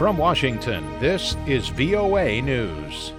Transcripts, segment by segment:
From Washington, this is VOA News.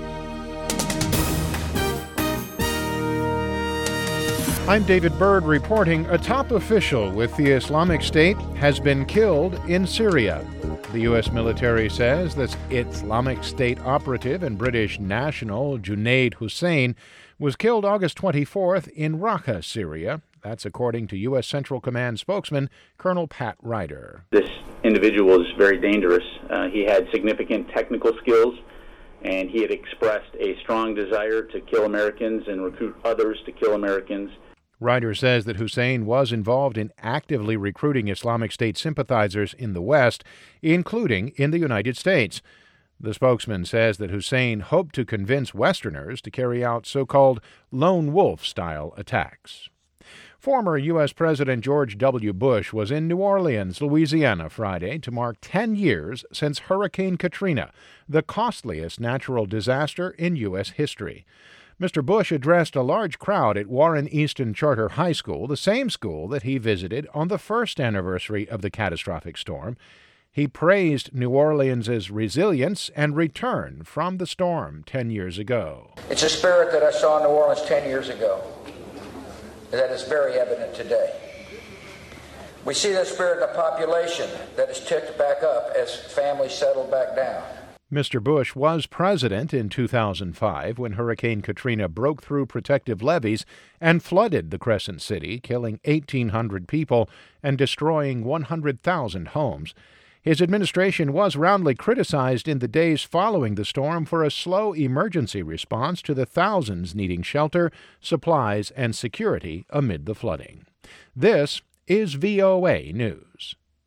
I'm David Byrd reporting a top official with the Islamic State has been killed in Syria. The U.S. military says that Islamic State operative and British national Junaid Hussain was killed August 24th in Raqqa, Syria. That's according to U.S. Central Command spokesman Colonel Pat Ryder. This individual is very dangerous. He had significant technical skills, and he had expressed a strong desire to kill Americans and recruit others to kill Americans. Ryder says that Hussain was involved in actively recruiting Islamic State sympathizers in the West, including in the United States. The spokesman says that Hussain hoped to convince Westerners to carry out so-called lone wolf-style attacks. Former U.S. President George W. Bush was in New Orleans, Louisiana, Friday to mark 10 years since Hurricane Katrina, the costliest natural disaster in U.S. history. Mr. Bush addressed a large crowd at Warren Easton Charter High School, the same school that he visited on the first anniversary of the catastrophic storm. He praised New Orleans' resilience and return from the storm 10 years ago. It's a spirit that I saw in New Orleans 10 years ago that is very evident today. We see that spirit in the population that has ticked back up as families settle back down. Mr. Bush was president in 2005 when Hurricane Katrina broke through protective levees and flooded the Crescent City, killing 1,800 people and destroying 100,000 homes. His administration was roundly criticized in the days following the storm for a slow emergency response to the thousands needing shelter, supplies, and security amid the flooding. This is VOA News.